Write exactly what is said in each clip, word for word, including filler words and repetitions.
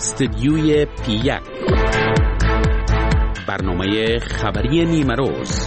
استدیوی پی یک، برنامه خبری نیمه روز.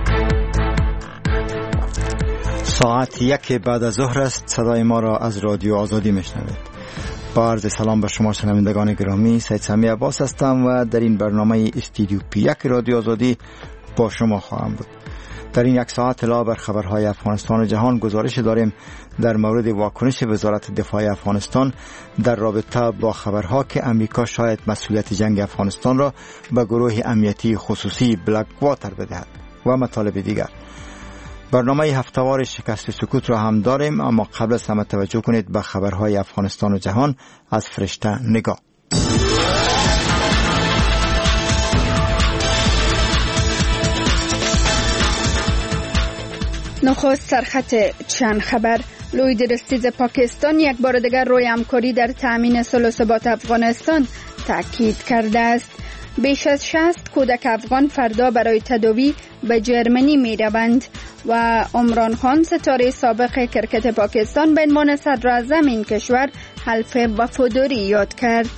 ساعت یک بعد از ظهر است. صدای ما را از رادیو آزادی میشنوید. با عرض سلام به شما شنوندگان گرامی، سید سمی عباس هستم و در این برنامه استدیو پی یک رادیو آزادی با شما خواهم بود. در این یک ساعت علاوه بر خبرهای افغانستان و جهان گزارش داریم در مورد واکنش وزارت دفاع افغانستان در رابطه با خبرها که امریکا شاید مسئولیت جنگ افغانستان را به گروه امنیتی خصوصی بلک واتر بدهد و مطالب دیگر. برنامه هفتهوار شکست سکوت را هم داریم، اما قبل از همه توجه کنید به خبرهای افغانستان و جهان از فرشته نگاه. نخست سرخط چند خبر. لوید رستیز پاکستان یک بار دیگر روی همکاری در تامین صلح و ثبات افغانستان تاکید کرده است. بیش از شصت کودک افغان فردا برای تداوی به جرمنی می روند و عمران خان ستاره سابق کرکت پاکستان به عنوان صدر اعظم این کشور حلف وفاداری یاد کرد.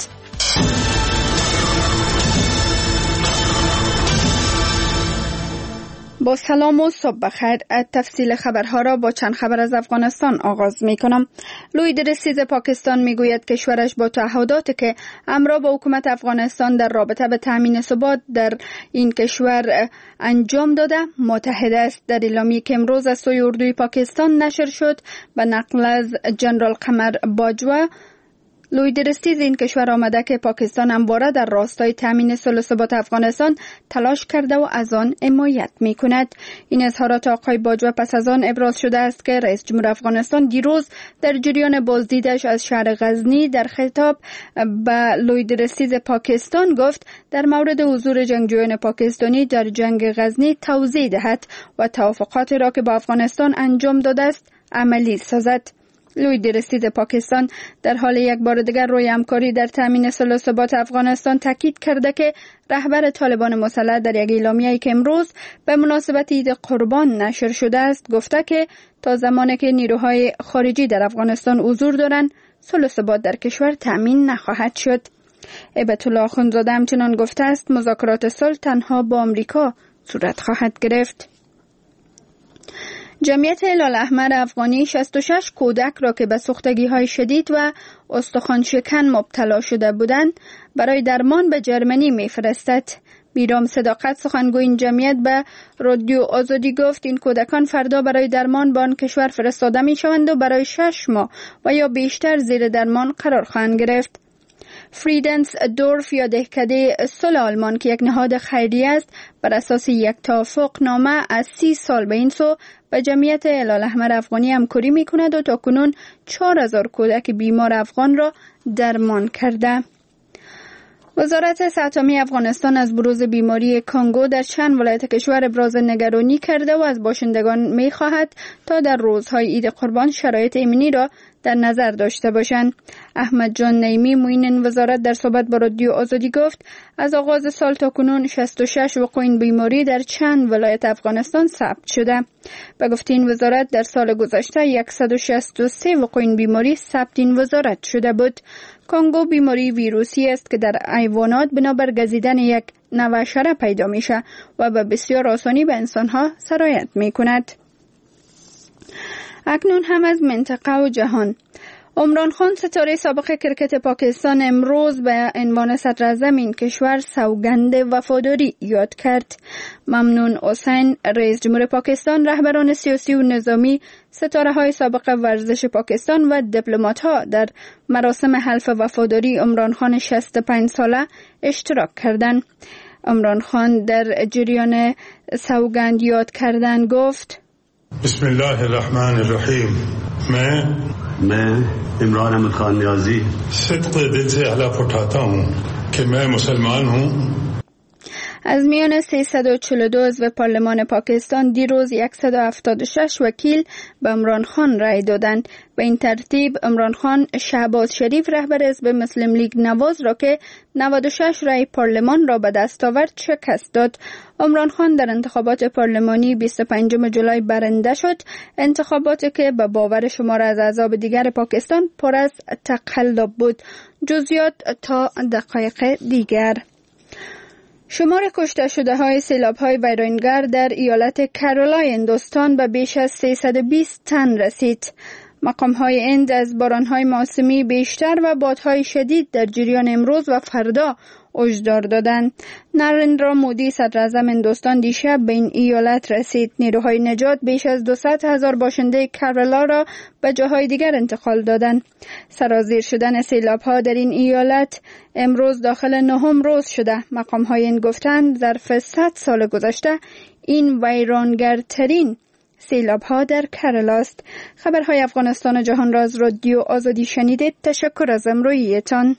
با سلام و صبح بخیر. تفصیل خبرها را با چند خبر از افغانستان آغاز می کنم. لوید رستیز پاکستان می گوید کشورش با تعهداتی که همراه با حکومت افغانستان در رابطه به تامین ثبات در این کشور انجام داده متحد است. در اعلامیه‌ای که امروز از سوی اردوی پاکستان نشر شد به نقل از جنرال قمر باجوه، لوید رستیز این کشور آمده که پاکستان همواره در راستای تامین صلح و ثبات افغانستان تلاش کرده و از آن حمایت می کند. این اظهارات آقای باجوه پس از آن ابراز شده است که رئیس جمهور افغانستان دیروز در جریان بازدیدش از شهر غزنی در خطاب به لوید رستیز پاکستان گفت در مورد حضور جنگجویان پاکستانی در جنگ غزنی توضیح دهد و توافقاتی را که با افغانستان انجام داده است عملی سازد. لوید رستیز پاکستان در حال یک بار دیگر روی همکاری در تامین صلح و ثبات افغانستان تاکید کرده که رهبر طالبان مسلح در یک اعلامیه‌ای که امروز به مناسبت عید قربان نشر شده است گفته که تا زمانی که نیروهای خارجی در افغانستان حضور دارند صلح و ثبات در کشور تامین نخواهد شد. هیبت الله اخندزاده همچنان گفته است مذاکرات صلح تنها با آمریکا صورت خواهد گرفت. جمعیت هلال احمر افغانی شصت و شش کودک را که به سوختگی‌های شدید و استخوان شکن مبتلا شده بودند برای درمان به جرمنی می‌فرستد. بیرام صداقت سخنگوی این جمعیت به رادیو آزادی گفت این کودکان فردا برای درمان به آن کشور فرستاده می‌شوند و برای شش ماه و یا بیشتر زیر درمان قرار خواهند گرفت. فریدنس دورف یا دهکده صلح آلمان که یک نهاد خیریه است بر اساس یک توافق نامه از سی سال به این سو به جمعیت هلال احمر افغانی همکاری می‌کند و تاکنون چهار هزار کودک بیمار افغان را درمان کرده. وزارت صحت عامه افغانستان از بروز بیماری کانگو در چند ولایت کشور ابراز نگرانی کرده و از باشندگان می‌خواهد تا در روزهای عید قربان شرایط ایمنی را در نظر داشته باشند. احمد جان نیمی معین وزارت در صحبت با رادیو آزادی گفت از آغاز سال تا کنون شصت و شش وقوع این بیماری در چند ولایت افغانستان ثبت شده. به گفته این وزارت در سال گذشته صد و شصت و سه وقوع این بیماری ثبت این وزارت شده بود. کانگو بیماری ویروسی است که در حیوانات بنابر گزیدن یک نوع حشره پیدا میشه و به بسیار آسانی به انسانها سرایت میکند. اکنون هم از منطقه و جهان. عمران خان ستاره سابق کرکت پاکستان امروز به عنوان صدر اعظم این کشور سوگند وفاداری یاد کرد. ممنون حسین رئیس جمهور پاکستان، رهبران سیاسی و نظامی، ستاره های سابق ورزش پاکستان و دیپلمات ها در مراسم حلف وفاداری عمران خان شصت و پنج ساله اشتراک کردند. عمران خان در جریان سوگند یاد کردن گفت: بسم الله الرحمن الرحیم. मैं मैं इमरान अहमद खान नियाजी صدق दिल से अल्लाह पठाता हूँ कि मैं मुसलमान हूँ. از میان سیصد و چهل و دو عضو پارلمان پاکستان دیروز صد و هفتاد و شش وکیل به عمران خان رای دادند. به این ترتیب عمران خان شهباز شریف رهبر حزب مسلم لیگ نواز را که نود و شش رای پارلمان را به دست آورد شکست داد. عمران خان در انتخابات پارلمانی بیست و پنجم ژولای برنده شد، انتخاباتی که به باور شمار از احزاب دیگر پاکستان پر از تقلب بود. جزئیات تا دقایق دیگر. شمار کشته شده های سیلاب های ویرانگر در ایالت کارولای هندوستان به بیش از سیصد و بیست تن رسید. مقام های هند از باران های موسمی بیشتر و بادهای شدید در جریان امروز و فردا هشدار دادند. نریندرا مودی صدر اعظم هندوستان دیشب به این ایالت رسید. نیروهای نجات بیش از دویست هزار باشنده کرالا را به جاهای دیگر انتقال دادند. سرازیر شدن سیلاب ها در این ایالت امروز داخل نهم روز شده. مقام های هند گفتند ظرف صد سال گذشته این ویرانگرترین سیلاب ها در کرالا است. خبرهای افغانستان و جهان را از رادیو آزادی شنیدید. تشکر از همراهیتان.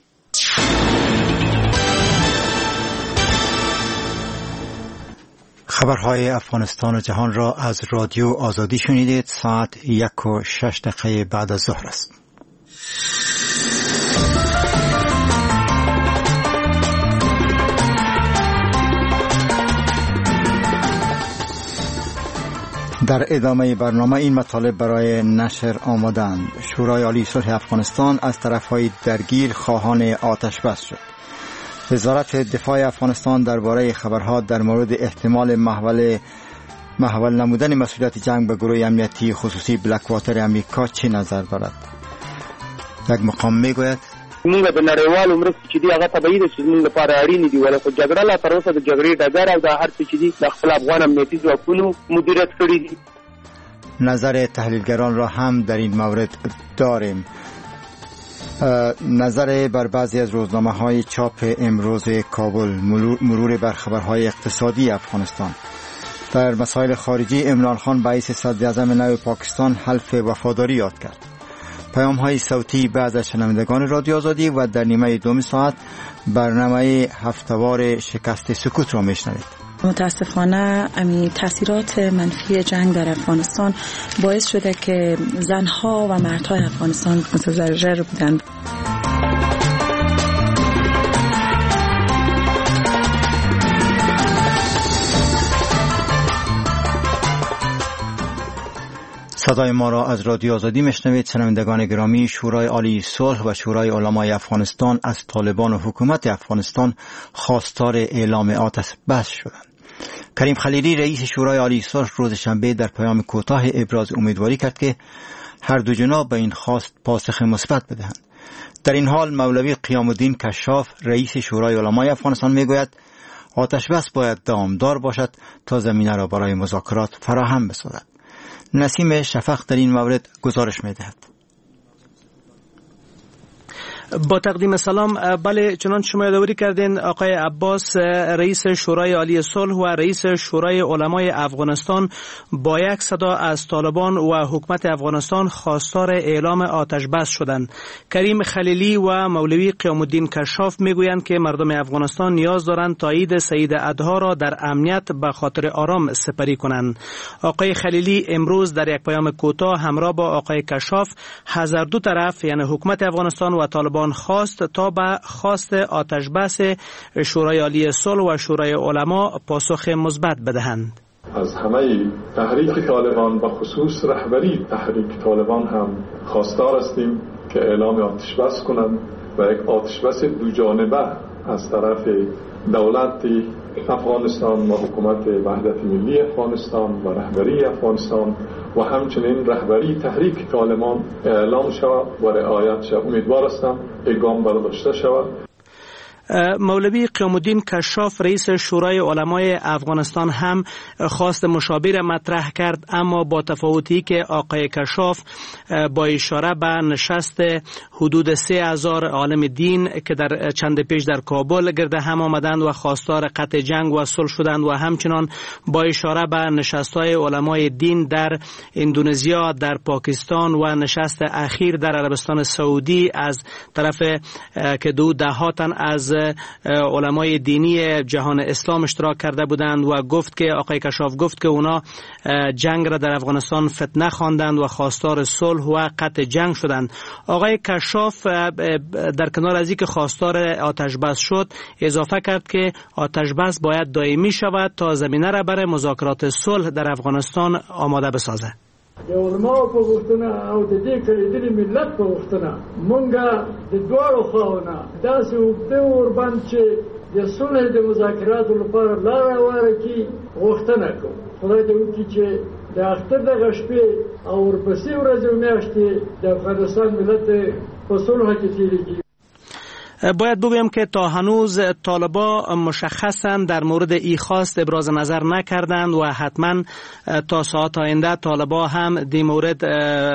خبرهای افغانستان و جهان را از رادیو آزادی شنیدید. ساعت یک و شش دقیقه بعد از ظهر است. در ادامه برنامه این مطالب برای نشر آمدند. شورای عالی صلح افغانستان از طرفهای درگیر خواهان آتش بس شد. وزارت دفاع افغانستان درباره خبرها در مورد احتمال محول محول نمودن مسئولیت جنگ به گروه امنیتی خصوصی بلک واتر امریکا چه نظر دارد؟ یک مقام میگوید موږ د نړیوالو مرستې چې دی هغه طبیعي ده چې موږ لپاره اړینې دي، ولې خو جګړه لا تر اوسه د جګړې ډګر او د هر څه چې دي د خپل افغان امنیتي ځواکونو مدیریت کړي دي. نظر تحلیلگران را هم در این مورد داریم. نظر بر بعضی از روزنامه های چاپ امروز کابل، مرور بر خبرهای اقتصادی افغانستان. در مسائل خارجی عمران خان رئیس صدر اعظم نو پاکستان حلف وفاداری یاد کرد. پیام های صوتی بعض از شنوندگان رادیو آزادی و در نیمه دوم ساعت برنامه هفته‌وار شکست سکوت را میشنوید. متاسفانه امی تاثیرات منفی جنگ در افغانستان باعث شده که زنها و مردهای افغانستان متضرر بودند. صدای ما را از رادیو آزادی میشنوید. شنوندگان گرامی، شورای عالی صلح و شورای علمای افغانستان از طالبان و حکومت افغانستان خواستار اعلام آتش بس شدند. کریم خلیلی رئیس شورای عالی صلح روز شنبه در پیام کوتاه ابراز امیدواری کرد که هر دو جناح به این خواست پاسخ مثبت بدهند. در این حال مولوی قیام الدین کشاف رئیس شورای علمای افغانستان میگوید آتش بس باید دامدار باشد تا زمینه را برای مذاکرات فراهم بسازد. نسیم شفق در این مورد گزارش می‌دهد. با تقدیم سلام. بله، چنانچه شما یادآوری کردین آقای عباس رئیس شورای عالی صلح و رئیس شورای علمای افغانستان با یک صدا از طالبان و حکومت افغانستان خواستار اعلام آتش بس شدند. کریم خلیلی و مولوی قیام الدین کشاف میگویند که مردم افغانستان نیاز دارند تا عید سید اضحی را در امنیت به خاطر آرام سپری کنند. آقای خلیلی امروز در یک پیام کوتاه همراه با آقای کشاف از دو طرف یعنی حکومت افغانستان و طالبان خواست تا به خواست آتش بس شورای عالی صلح و شورای علما پاسخ مثبت بدهند. از همه تحریک طالبان و خصوص رهبری تحریک طالبان هم خواستار هستیم که اعلام آتش بس کنند و یک آتش بس دو جانبه از طرف دولت افغانستان و حکومت وحدت ملی افغانستان و رهبری افغانستان و همچنین رهبری تحریک طالبان اعلام شود و رعایت شود. امیدوار هستم اقدام برداشته شود. مولوی قیام الدین کشاف رئیس شورای علمای افغانستان هم خواست مشابه مطرح کرد، اما با تفاوتی که آقای کشاف با اشاره به نشست حدود سه هزار عالم دین که در چند پیش در کابل گرد هم آمدند و خواستار قطع جنگ و صلح شدند و همچنان با اشاره به نشست‌های علمای دین در اندونزیا، در پاکستان و نشست اخیر در عربستان سعودی از طرف که دو دهاتن از علمای دینی جهان اسلام اشتراک کرده بودند و گفت که آقای کشاف گفت که اونا جنگ را در افغانستان فتنه خواندند و خواستار صلح و قطع جنگ شدند. آقای کشاف در کنار از اینکه خواستار آتش بس شد اضافه کرد که آتش بس باید دائمی شود تا زمینه را برای مذاکرات صلح در افغانستان آماده بسازه. د علماو په غوښتنه او د دې کړېدلې ملت په غوښتنه مونږه د دواړو خواونه داسې اوږده وربند چې د صلح د مذاکراتو لپاره لاره هواره کړي غوښتنه کوو. خدای دې وکړي چې د اختر دغه شپې او ورپسې ورځې او میاشتې د افغانستان ملت په صلح کې تېرې کړي. باید بگویم که تا هنوز طالبا مشخصا در مورد ای خواست ابراز نظر نکردند و حتما تا ساعت آینده طالبا هم دی مورد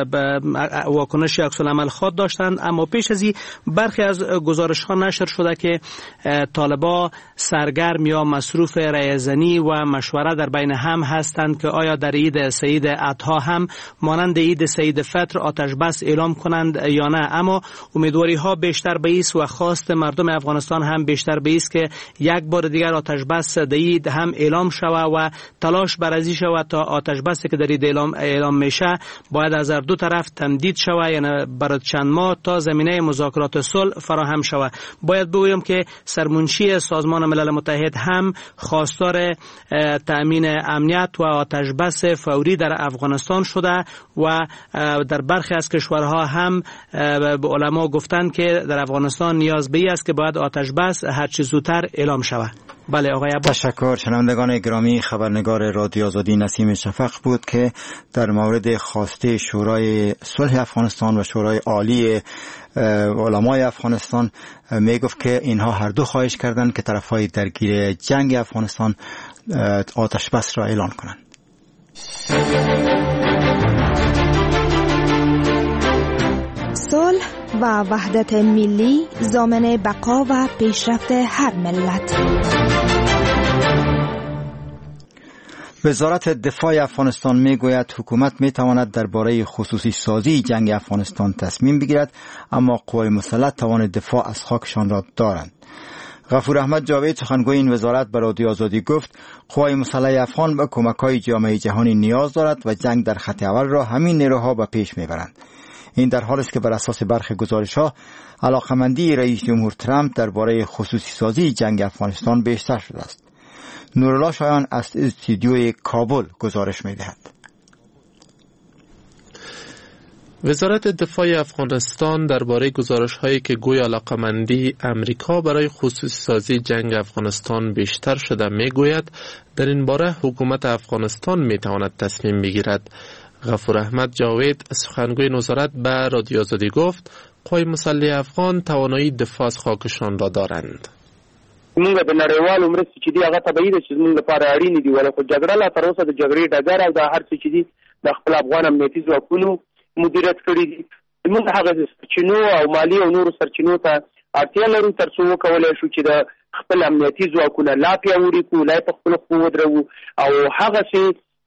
واکنش عکس العمل خود داشتند. اما پیش از این برخی از گزارش ها نشر شده که طالبا سرگرم یا مصروف رایزنی و مشوره در بین هم هستند که آیا در عید سید اضحی هم مانند عید سید فطر آتش بس اعلام کنند یا نه. اما امیدواری ها بیشتر به ایست و خواست مردم افغانستان هم بیشتر به ایست که یک بار دیگر آتش بس در عید هم اعلام شود و تلاش بر ازی شود تا آتش بسی که در عید اعلام, اعلام میشه باید از هر دو طرف تمدید شود، یعنی برای چند ماه تا زمینه مذاکرات صلح فراهم شود. باید بگویم که سرمنشی سازمان ملل متحد هم خواستار تأمین امنیت و آتش بس فوری در افغانستان شده و در برخی از کشورها هم به علما گفتند که در افغانستان نیاز به این است که باید آتش بس هر چه زودتر اعلام شود. بله آقای عباس. تشکر. شنوندگان گرامی، خبرنگار رادیو آزادی نسیم شفق بود که در مورد خواسته شورای صلح افغانستان و شورای عالی علمای افغانستان می گفت که اینها هر دو خواهش کردند که طرفهای درگیر جنگ افغانستان آتش بس را اعلان کنند. صلح و وحدت ملی ضامن بقا و پیشرفت هر ملت. وزارت دفاع افغانستان میگوید حکومت میتواند درباره خصوصی سازی جنگ افغانستان تصمیم بگیرد، اما قوای مسلح توان دفاع از خاکشان را دارند. غفور احمد جاوید سخنگوی این وزارت به رادیو آزادی گفت قوای مسلح افغان به کمک‌های جامعه جهانی نیاز دارد و جنگ در خط اول را همین نیروها به پیش میبرند. این در حالی است که بر اساس برخی گزارش‌ها علاقمندی رئیس جمهور ترامپ درباره خصوصی سازی جنگ افغانستان بیشتر شده است. نورالله شایان از استودیوی کابل گزارش می‌دهد. وزارت دفاع افغانستان درباره گزارش‌هایی که گویا علاقمندی امریکا برای خصوصی سازی جنگ افغانستان بیشتر شده میگوید در این باره حکومت افغانستان میتواند تصمیم بگیرد. غفور احمد جاوید سخنگوی وزارت به رادیو آزادی گفت قوای مسلح افغان توانایی دفاع از خاکشان را دارند. موږ د نړیوالو مرستې چې دی هغه طبیعي ده چې موږ لپاره اړینې دي، ولې خو جګړه لا تر اوسه د جګړې ډګر او د هر څه چې دي د خپل افغان امنیتي ځواکونو مدیریت کړي دي. موږ هغه سرچینو او مالي او نورو سرچینو ته اړتیا لرو تر څو وکولی شو چې د خپل امنیتي ځواکونه لا پیاوړي کړو، لا یې په خپلو پښو ودروو او هغسې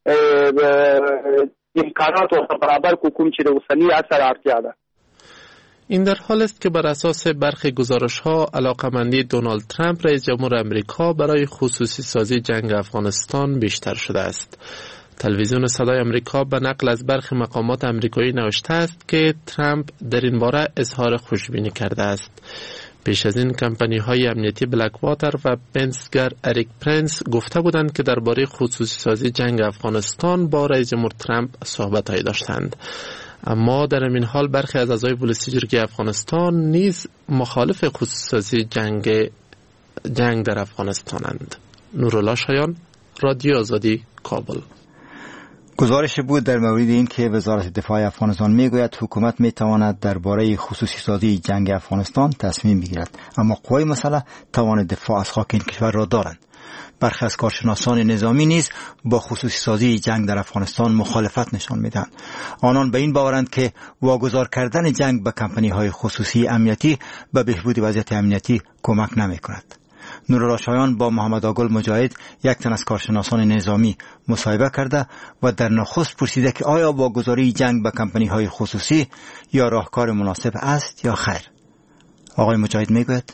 امکانات ورته برابر کړو کوم چې د اوسني عصر اړتیا ده. این در حال است که بر اساس برخی گزارش‌ها علاقمندی دونالد ترامپ رئیس جمهور امریکا برای خصوصی سازی جنگ افغانستان بیشتر شده است. تلویزیون صدای امریکا به نقل از برخی مقامات امریکایی نوشته است که ترامپ در این باره اظهار خوشبینی کرده است. پیش از این کمپانی‌های امنیتی بلک واتر و پنسگر اریک پرنس گفته بودند که درباره خصوصی سازی جنگ افغانستان با رئیس جمهور ترامپ صحبت‌هایی داشتند. اما در این حال برخی از اعضای پلیسی جرگه افغانستان نیز مخالف خصوصی سازی جنگ جنگ در افغانستانند. نورالله شایان، رادیو آزادی، کابل. گزارش بود در مورد این که وزارت دفاع افغانستان میگوید حکومت میتواند درباره خصوصی سازی جنگ افغانستان تصمیم بگیرد، اما قوای مسلح توان دفاع از خاک این کشور را دارند. برخی از کارشناسان نظامی نیز با خصوصی سازی جنگ در افغانستان مخالفت نشان میدهند. آنان به این باورند که واگذار کردن جنگ به کمپانی‌های خصوصی امنیتی به بهبود وضعیت امنیتی کمک نمی‌کند. نورالله شایان با محمد آگل مجاهد، یک تن از کارشناسان نظامی، مصاحبه کرده و در نخست پرسیده که آیا واگذاری جنگ به کمپانی‌های خصوصی یا راهکار مناسب است یا خیر. آقای مجاهد میگوید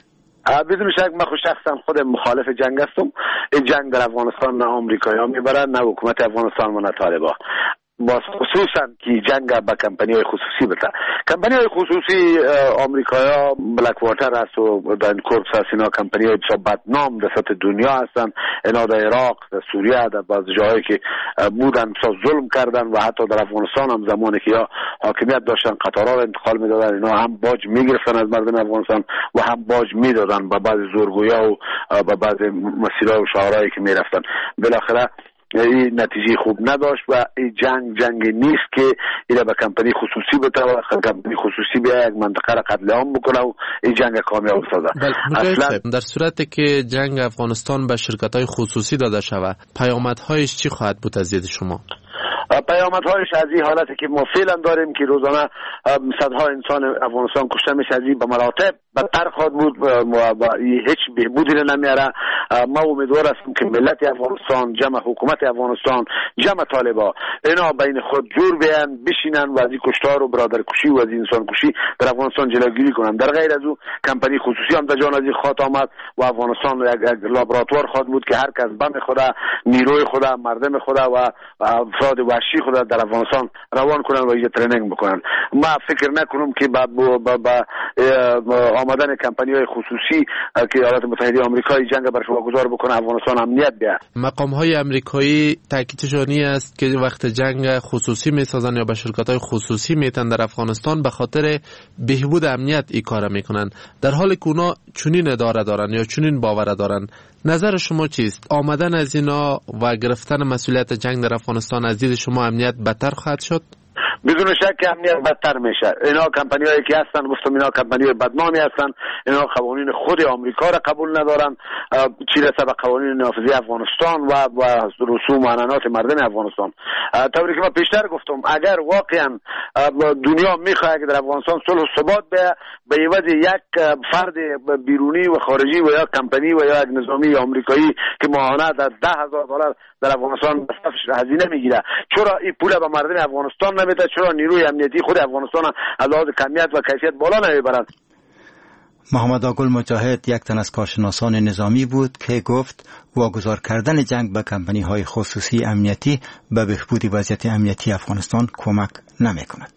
بدون شک من خود شخصا خود مخالف جنگ هستم. این جنگ در افغانستان نه آمریکایی‌ها میبرن نه حکومت افغانستان و نه طالبان. با خصوصا که جنگ با کمپانی های خصوصی بده. کمپانی های خصوصی آمریکایا بلک واتر هست و داین کورپس هست، اینا کمپانی های بسیار بدنام در سطح دنیا هستن. اینا در عراق، در سوریه، در بعض جاهایی که بودن بسیار ظلم کردن و حتی در افغانستان هم زمانی که یا حاکمیت داشتن قطارها رو انتقال میدادن، اینا هم باج میگرفتن از مردم افغانستان و هم باج میدادن با بعض زورگویا و با بعض مسیرها و شهرهایی که میرفتن. بالاخره این نتیجه خوب نداشت و این جنگ جنگ نیست که اینا به کمپانی خصوصی بده و کمپانی خصوصی بیا یک منطقه را قتل عام بکنه و این جنگ کامیاب سازه. اصلا در صورتی که جنگ افغانستان به شرکت‌های خصوصی داده شود، پیامدهایش چی خواهد بود از دید شما؟ پیامدهایش از این حالتی که ما فعلا داریم که روزانه صدها انسان افغانستان کشته میشه، از این به مراتب بدتر خواهد بود و هیچ بهبودی نمیاره. ما امیدوار هستیم که ملت افغانستان، جمع حکومت افغانستان، جمع طالبان اینا بین خود جور بیان بشینن و از این کشتار و برادر کشی و از این انسان کشی در افغانستان جلوگیری کنن. در غیر از او کمپانی خصوصی هم در جان از این خواهد آمد و افغانستان یک لابراتوار خواهد بود که هر کس بم خدا، نیروی خدا، مردم خدا و افراد وحشی خدا در افغانستان روان کنن و اینجا ترینینگ بکنن. ما فکر نکنم که با, با, با آمدن کمپانی های خصوصی که ایالات متحده آمریکا جنگ برش واگذار بکنه افغانستان امنیت بیاد. مقام های آمریکایی تاکیدشان است که وقت جنگ خصوصی میسازن یا به شرکت های خصوصی میتن در افغانستان به خاطر بهبود امنیت این کار میکنن، در حالی که اونا چنین اداره دارن یا چنین باور دارن. نظر شما چیست؟ آمدن از اینا و گرفتن مسئولیت جنگ در افغانستان از دید شما امنیت بدتر خواهد شد؟ بدون شک امنیت بدتر میشه. اینا کمپانیایی که هستن، گفتم اینا کمپانیای بدنامی هستن، اینا قوانین خود آمریکا را قبول ندارن، چی رسه به قوانین نافذی افغانستان و و رسوم و عنعنات مردم افغانستان. طوری که من پیشتر گفتم اگر واقعا دنیا میخواد که در افغانستان صلح و ثبات به به عوض یک فرد بیرونی و خارجی و یا کمپانی و یا یک نظامی آمریکایی که ماهانه در ده هزار دلار در افغانستان هزینه میگیره، چرا این پول به مردم افغانستان نمیده؟ چرا نیروی امنیتی خود افغانستان از لحاظ کمیت و کیفیت بالا نمیبرند؟ محمد آقل مجاهد یک تن از کارشناسان نظامی بود که گفت واگذار کردن جنگ به کمپانی های خصوصی امنیتی به بهبود وضعیت امنیتی افغانستان کمک نمی کند.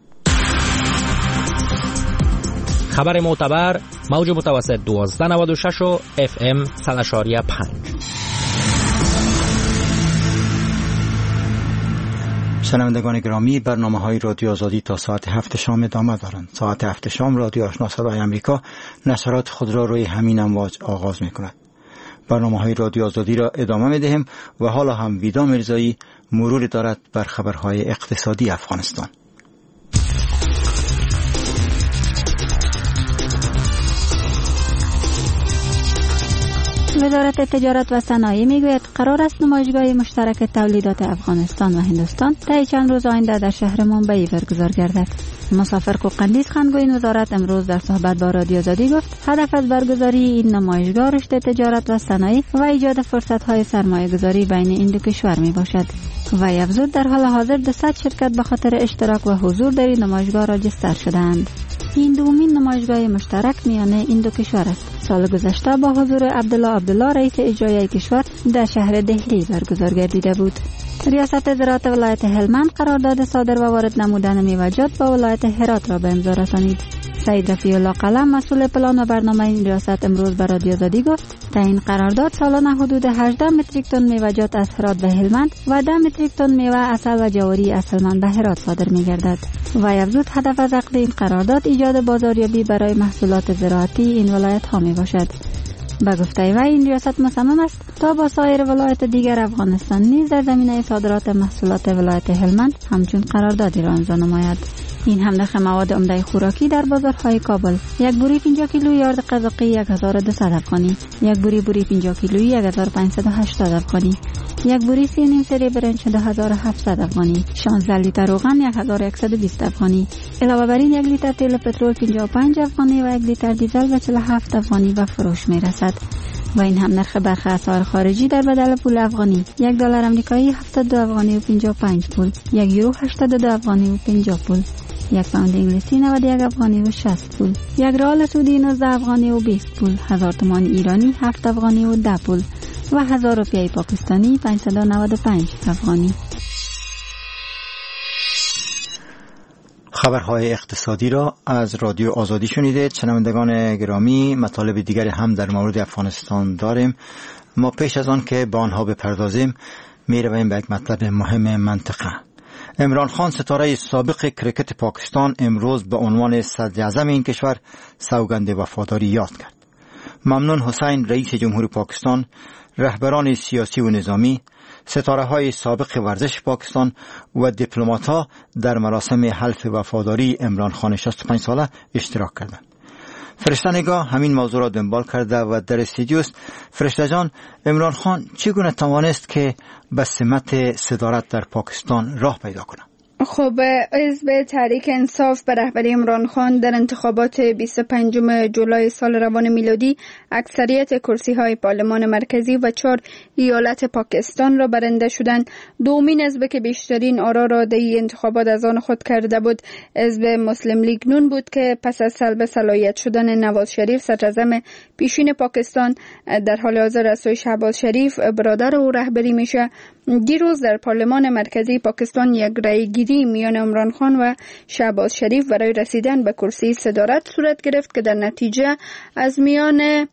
خبر معتبر موج متوسط دوازده نود و شش و اف ام صد و پنج. شنوندگان گرامی، برنامه های رادیو آزادی تا ساعت هفت شام ادامه دارند. ساعت هفت شام رادیو آشنا صدای امریکا نشرات خود را روی همین امواج آغاز می کند. برنامه های رادیو آزادی را ادامه می دهیم و حالا هم ویدا مرزایی مرور دارد بر خبرهای اقتصادی افغانستان. وزارت تجارت و صنایع میگوید قرار است نمایشگاه مشترک تولیدات افغانستان و هندوستان طی چند روز آینده در شهر ممبئی برگزار گردد. مسافر قندیز خانگوی وزارت امروز در صحبت با رادیو آزادی گفت هدف از برگزاری این نمایشگاه رشد تجارت و صنایع و ایجاد فرصت‌های سرمایه‌گذاری بین این دو کشور میباشد. وی افزود در حال حاضر دویست شرکت به خاطر اشتراک و حضور در این نمایشگاه راجستر شده‌اند. این دومین نمایشگاه مشترک میان این دو کشور است. سال گذشته با حضور عبدالله عبدالله رئیس اجرایی کشور در شهر دهلی برگزار گردیده بود. ریاست زراعت ولایت هلمند قرارداد صادر و وارد نمودن میوه‌جات با ولایت هرات را به امضا رسانید. سعید رفیع الله قلم مسئول پلان و برنامه این ریاست امروز به رادیو آزادی گفت تا این قرارداد سالانه حدود هجده متریک تن میوه‌جات از هرات به هلمند و ده متریک تن میوه عسل و جواری از هلمند به هرات صادر می‌گردد. و افزود هدف از عقد این قرارداد ایجاد بازاریابی برای محصولات زراعتی این ولایت‌ها میباشد. به گفته وی این ریاست مصمم است تا با سایر ولایت دیگر افغانستان نیز در زمینه صادرات محصولات ولایت هلمند همچون قراردادی را امضا نماید. این همنرخ مواد عمده خوراکی در بازارهای کابل: یک بوری پنجاه کیلویی آرد قزاقی یک هزار و دویست افغانی، یک بوری بوری پنجاه کیلویی یک هزار و پانصد و هشتاد افغانی، یک بوری سی نیم سری برنج دو هزار و هفتصد افغانی، شانزده لیتر روغن یک هزار و صد و بیست افغانی. علاوه بر این یک لیتر تیل پترول پنجاه و پنج افغانی و یک لیتر دیزل به چهل و هفت افغانی به فروش میرسد. و این هم نرخ برخی اسعار خارجی در بدل پول افغانی: یک دلار آمریکایی هفتاد و دو افغانی و پنجاه و پنج پول، یک یورو هشتاد و دو افغانی و پنجاه پول، یک پوند انگلیسی نود و یک افغانی و شصت پول. یک ریال سعودی نوزده افغانی و بیست پول. هزار تومان ایرانی هفت افغانی و ده پول و هزار روپیه پاکستانی پانصد و نود و پنج افغانی. خبرهای اقتصادی را از رادیو آزادی شنیدید. شنوندگان گرامی، مطالب دیگری هم در مورد افغانستان داریم. ما پیش از آن که با آنها بپردازیم می رویم به یک مطلب مهم منطقه. عمران خان، ستاره سابق کرکت پاکستان، امروز به عنوان صدر اعظم این کشور سوگند وفاداری یاد کرد. ممنون حسین، رئیس جمهور پاکستان، رهبران سیاسی و نظامی، ستاره‌های سابق ورزش پاکستان و دیپلمات‌ها در مراسم حلف وفاداری عمران خان شصت و پنج ساله اشتراک کردند. فرشته نگاه همین موضوع را دنبال کرده و در استودیوست. فرشته جان، عمران خان چگونه توانست که به سمت صدارت در پاکستان راه پیدا کنه؟ خب، حزب تحریک انصاف به رهبری عمران خان در انتخابات بیست و پنجم جولای سال روان میلادی اکثریت کرسی‌های پارلمان مرکزی و چهار ایالت پاکستان را برنده شدند. دومین حزب که بیشترین آرا را در این انتخابات از آن خود کرده بود حزب مسلم لیگ نون بود که پس از سلب صلاحیت شدن نواز شریف صدراعظم پیشین پاکستان در حال حاضر از سوی شهباز شریف برادر او رهبری میشه. دیروز در پارلمان مرکزی پاکستان یک رأیگیری میان عمران خان و شهباز شریف برای رسیدن به کرسی صدارت صورت گرفت که در نتیجه از میان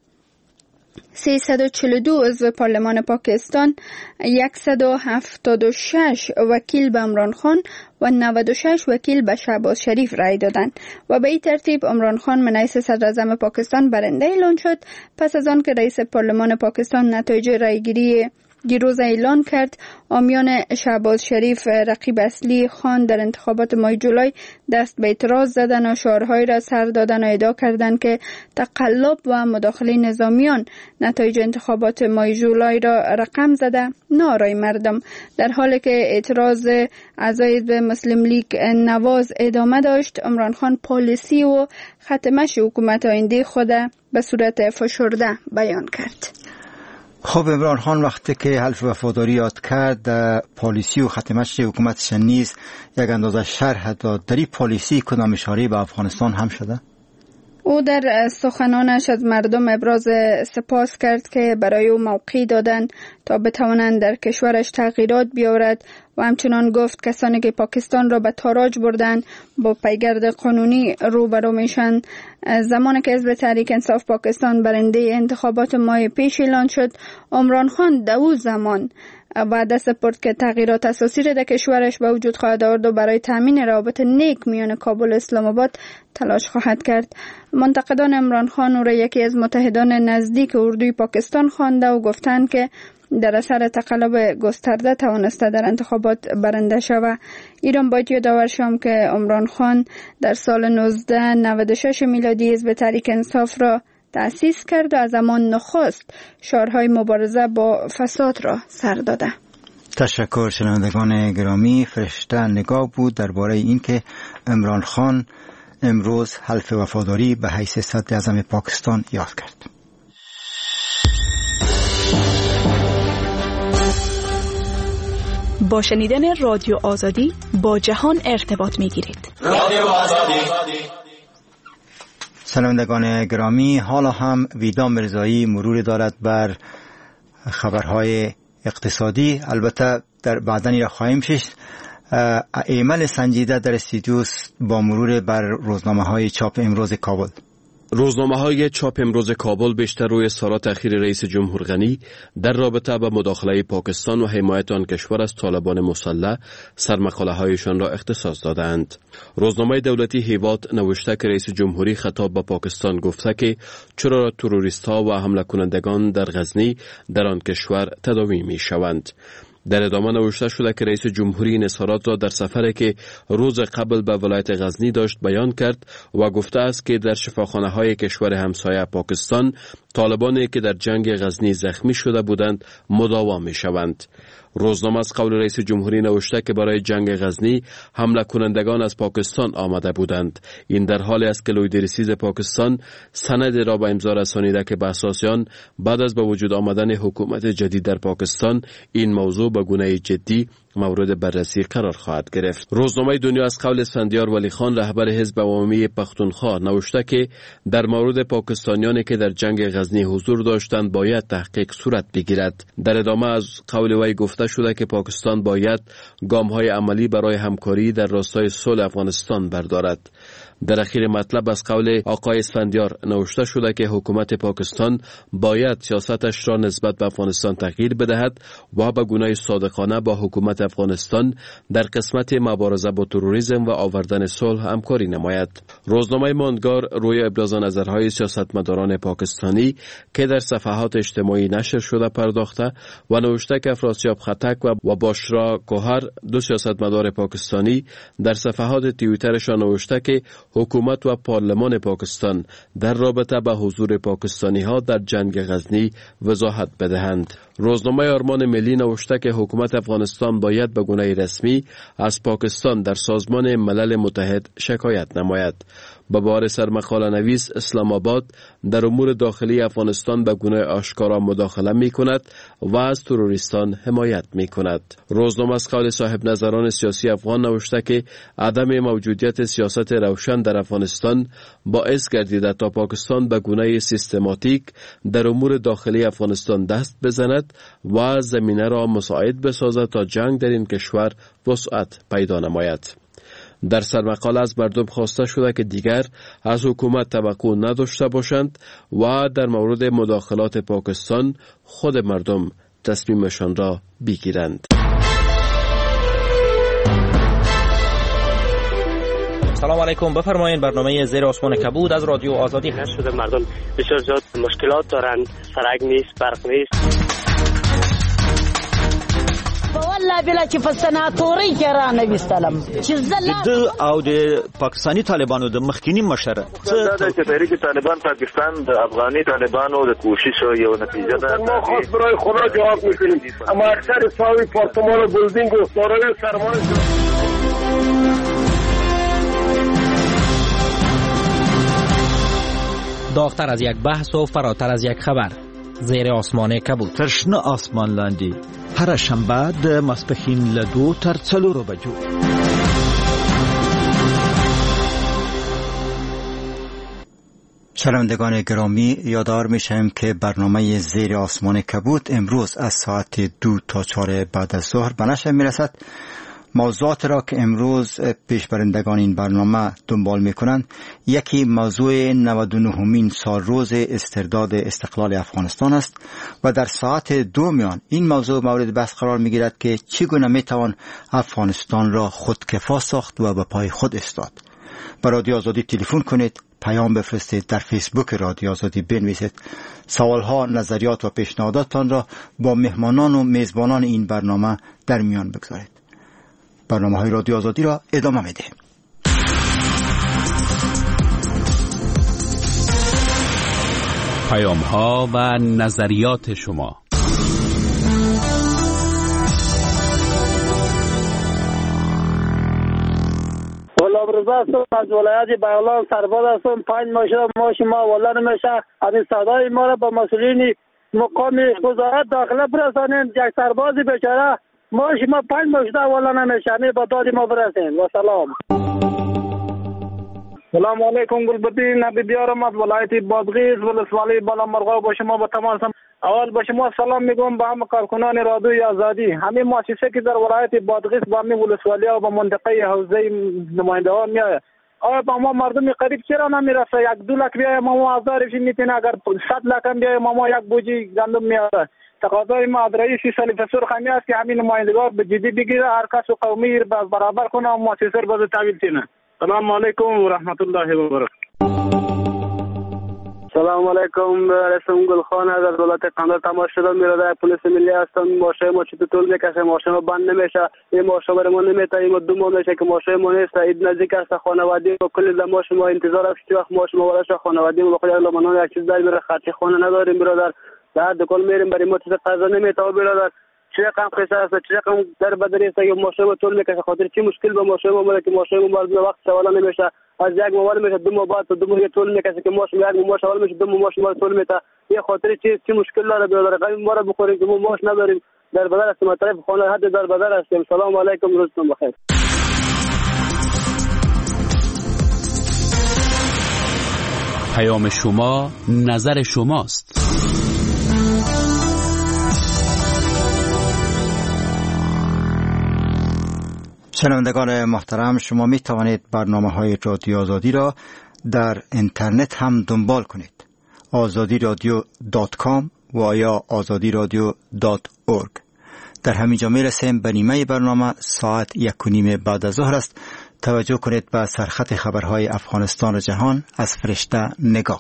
سیصد و چهل و دو عضو پارلمان پاکستان صد و هفتاد و شش وکیل به عمران خان و نود و شش وکیل به شهباز شریف رای دادند و به این ترتیب عمران خان منیس صدراعظم پاکستان برنده اعلان شد. پس از آن که رئیس پارلمان پاکستان نتایج رایگیری دیروز اعلان کرد، حامیان شهباز شریف رقیب اصلی خان در انتخابات ماه جولای دست به اعتراض زدن و شعارهایی را سر دادن و ادعا کردند که تقلب و مداخله نظامیان نتایج انتخابات ماه جولای را رقم زده نارای مردم. در حالی که اعتراض اعضای حزب مسلم لیگ نواز ادامه داشت، عمران خان پالیسی و خط مشی حکومت آینده خود به صورت فشرده بیان کرد. خب، عمران خان وقتی که حلف وفاداری یاد کرد، پالیسی و خط مشی حکومتش نیز یک اندازه شرح داد. در این پالیسی کدام اشاره به افغانستان هم شده؟ او در سخنانش از مردم ابراز سپاس کرد که برای او موقع دادند تا بتوانند در کشورش تغییرات بیاورد و همچنان گفت کسانی که پاکستان را به تاراج بردند با پیگرد قانونی روبرو میشن. زمانی که حزب تحریک انصاف پاکستان برنده انتخابات ماه پیش اعلان شد، عمران خان در او زمان وعده سپرد که تغییرات اساسی را در کشورش به وجود خواهد آورد و برای تامین روابط نیک میان کابل و اسلام آباد تلاش خواهد کرد. منتقدان عمران خان او را یکی از متحدان نزدیک اردوی پاکستان خوانده و گفتند که در اثر تقلب گسترده توانسته در انتخابات برنده شود. ایران باید یادآور شوم که عمران خان در سال نوزده نود و شش میلادی حزب تحریک انصاف را تأسیس کرد و از همان نخست شعارهای مبارزه با فساد را سر داده. تشکر. شنوندگان گرامی، فرشته نگاه بود درباره اینکه عمران خان امروز حلف وفاداری به حیث صدر اعظم پاکستان یاد کرد. با شنیدن رادیو آزادی با جهان ارتباط می‌گیرید. رادیو آزادی. شنوندگان گرامی، حالا هم ویدا مرزایی مرور دارد بر خبرهای اقتصادی. البته در بعدنی را خواهیم شست. ایمن سنجیده در استودیو با مرور بر روزنامه های چاپ امروز کابل. روزنامه های چاپ امروز کابل بیشتر روی اظهارات اخیر رئیس جمهور غنی در رابطه با مداخله پاکستان و حمایت آن کشور از طالبان مسلح سرمقاله هایشان را اختصاص دادند. روزنامه دولتی هیواد نوشته که رئیس جمهوری خطاب به پاکستان گفته که چرا تروریست ها و حمله کنندگان در غزنی در آن کشور تداوی می شوند. در ادامه نوشته شده که رئیس جمهوری این اظهارات را در سفری که روز قبل به ولایت غزنی داشت بیان کرد و گفته است که در شفاخانه های کشور همسایه پاکستان طالبانی که در جنگ غزنی زخمی شده بودند مداوم می شوند. روزنامه از قول رئیس جمهوری نوشته که برای جنگ غزنی حمله کنندگان از پاکستان آمده بودند. این در حالی است که لویدرسیز پاکستان سند را به امضا رسانیده که به اساس آن بعد از به وجود آمدن حکومت جدید در پاکستان این موضوع به گونه جدی مورد بررسی قرار خواهد گرفت. روزنامه دنیا از قول اسفندیار ولی خان رهبر حزب عوامی پختونخوا نوشته که در مورد پاکستانیانی که در جنگ غزنی حضور داشتند باید تحقیق صورت بگیرد. در ادامه از قول وی گفته شده که پاکستان باید گام‌های عملی برای همکاری در راستای صلح افغانستان بردارد. در اخیر مطلب از قول آقای اسفندیار نوشته شده که حکومت پاکستان باید سیاستش را نسبت به افغانستان تغییر بدهد و به گونه صادقانه با حکومت افغانستان در قسمت مبارزه با تروریسم و آوردن صلح همکاری نماید. روزنامه ماندگار روی ابراز نظرهای سیاستمداران پاکستانی که در صفحات اجتماعی نشر شده پرداخته و نوشته که افراسیاب خطک و باشرا کوهر دو سیاستمدار پاکستانی در صفحات توییترشان نوشته که حکومت و پارلمان پاکستان در رابطه با حضور پاکستانی ها در جنگ غزنی وضاحت بدهند. روزنامه آرمان ملی نوشته که حکومت افغانستان باید به گونه رسمی از پاکستان در سازمان ملل متحد شکایت نماید. به بار سرمقاله نویس اسلام آباد در امور داخلی افغانستان به گونه آشکارا مداخله می کند و از تروریستان حمایت می کند. روزنامه از قول صاحب نظران سیاسی افغان نوشته که عدم موجودیت سیاست روشن در افغانستان باعث گردیده تا پاکستان به گونه سیستماتیک در امور داخلی افغانستان دست بزند و زمینه را مساعد بسازد تا جنگ در این کشور وسعت پیدا نماید. در سرمقاله از مردم خواسته شده که دیگر از حکومت توقع نداشته باشند و در مورد مداخلات پاکستان خود مردم تصمیمشان را بگیرند. سلام علیکم، بفرمایید. برنامه زیر آسمان کبود از رادیو آزادی هست شده. مردم بسیار زیاد مشکلات دارند، سرک نیست، برق نیست. والله بلا چې په سناتوري کې را نه وستلم چې زله د او د پاکستانی طالبانو د مخکینی مشر څه د تحریک طالبان پاکستان د افغاني طالبانو د کوشش یو نتیجه ده. ما خاص برای خدا جواب میکنیم، اما اکثر ساوی پارتمان و بلدینگ و دارای سرمایه داغتر از یک بحث و فراتر از یک خبر. زیر آسمان کبود. ترشنه آسمان لاندی هر شنبه د ماسپښین له دو تر څلورو بجو. شنوندگان گرامی، یادآور میشم که برنامه زیر آسمان کبود امروز از ساعت دو تا چهار بعد از ظهر به نشر میرسد. موضوعات را که امروز پیشبرندگان این برنامه دنبال میکنند، یکی موضوع نود و نهمین سال روز استرداد استقلال افغانستان است و در ساعت دو میان این موضوع مورد بحث قرار میگیرد که چگونه میتوان افغانستان را خودکفا ساخت و به پای خود ایستاد. به رادیو آزادی تلفن کنید، پیام بفرستید، در فیسبوک رادیو آزادی بنویسید. سوالها، نظریات و پیشنهاداتتان را با مهمانان و میزبانان این برنامه در میان بگذارید. برنامه های رادیو آزادی را ادامه میده. پیام ها و نظریات شما. غلامرضا هستم از ولایت بغلان، سرباز هستم. پنج ماه شده ماش ما والا نمیشه. همین صدای ما را با مسئولین مقام وزارت داخله برسانید. یک سربازی بیچاره ماش ما پنج ماه شده والا نمیشه. همین با داد ما برسین. و سلام. سلام علیکم. گلبدی نبی دیارم از ولایت بادغیس ولسوالی بالا مرغا. با شما با تمام اول با شما سلام میگم به همه کارکنان رادیوی آزادی. همین مؤسسه که در ولایت بادغیس با همین ولسوالی و با منطقه حوزه نماینده ها میاد، آیا با ما مردم قریب چرا نمیرسه؟ یک دو لک بیای ما هزارش میتونه، اگر صد لک هم بیای ما یک بوجی گندم میاره. تقاضای ما از رئیس سلیف سرخانی است که همین نمایندگان به جدی بگیره، هر کس و قومی برابر کنه و مؤسسه رو باز تحویل کنه. سلام علیکم و رحمت الله و برکاته. سلام علیکم. رسم گلخان از دولت قندار تماس شدم. میراده پلیس ملی هستم. ماشه ما چطور طول میکشه، ماشه ما بند نمیشه. این ماشه برای ما نمیته، این دو ماه میشه که ماشه ما نیست. عید نزدیک است، خانوادگی و کلی در ماشه ما انتظار است که وقت ماشه ما ورش خانوادگی و بخواد لمنان یک چیز داری بره خرچ خانه نداریم برادر. در دکان میریم برای ما چیز قضا نمیته برادر. چه رقم قصه است، چه رقم در بدری است که ماشه ما طول میکشه. خاطر چی مشکل با ماشه ما که ماشه ما بعد وقت سوالا نمیشه. از یک مواد میشه دو ماه بعد دو ماه طول میکشه که ماشه یک ماه اول میشه دو ماه ماشه طول میته. یه خاطر چی چی مشکل داره برادر؟ قیم ما را بخوریم که ما ماش نداریم. در بدر هستیم، از طرف خانه حد در بدر هستیم. سلام علیکم، روزتون بخیر. پیام شما نظر شماست. شنوندگان محترم، شما می توانید برنامه های رادیو آزادی را در اینترنت هم دنبال کنید. آزادی رادیو دات کام و یا آزادی رادیو دات اورگ. در همینجا می رسیم به نیمه برنامه. ساعت یک و نیم بعد از ظهر است. توجه کنید به سرخط خبرهای افغانستان و جهان از فرشته نگاه.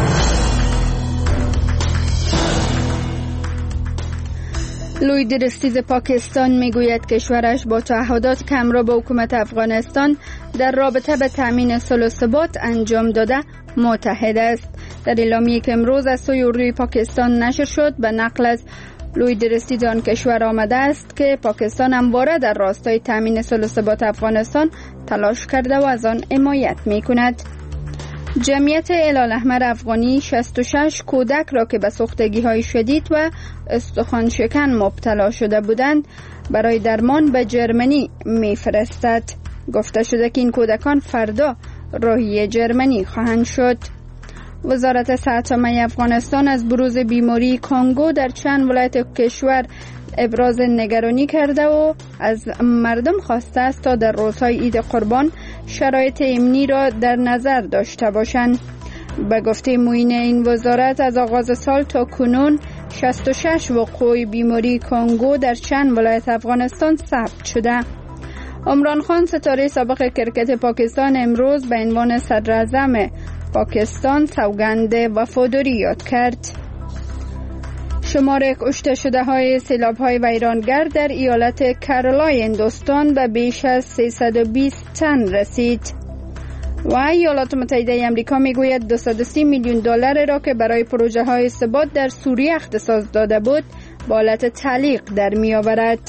لوی درستیز پاکستان میگوید کشورش با تعهدات که همراه با حکومت افغانستان در رابطه به تامین صلح و ثبات انجام داده متحد است. در اعلامیه‌ای که امروز از سوی اردوی پاکستان نشر شد به نقل از لوی درستیز آن کشور آمده است که پاکستان همواره در راستای تامین صلح و ثبات افغانستان تلاش کرده و از آن حمایت می‌کند. جمعیت هلال احمر افغانی شصت و شش کودک را که به سوختگی‌های شدید و استخوان شکن مبتلا شده بودند برای درمان به جرمنی می‌فرستد. گفته شده که این کودکان فردا راهی جرمنی خواهند شد. وزارت صحت عامه افغانستان از بروز بیماری کانگو در چند ولایت کشور ابراز نگرانی کرده و از مردم خواسته است تا در روزهای عید قربان شرایط امنی را در نظر داشته باشند. به گفته معین این وزارت از آغاز سال تا کنون شصت و شش وقوع بیماری کانگو در چند ولایت افغانستان ثبت شده. عمران خان ستاره سابق کرکت پاکستان امروز به عنوان صدراعظم پاکستان سوگند وفاداری یاد کرد. شمار کشته شده های سیلاب های ویرانگر در ایالت کارولای هندوستان به بیش از سیصد و بیست تن رسید و ایالات متحده آمریکا میگوید دویست و سی میلیون دلار را که برای پروژه های ثبات در سوریه اختصاص داده بود به حالت تعلیق در می آورد.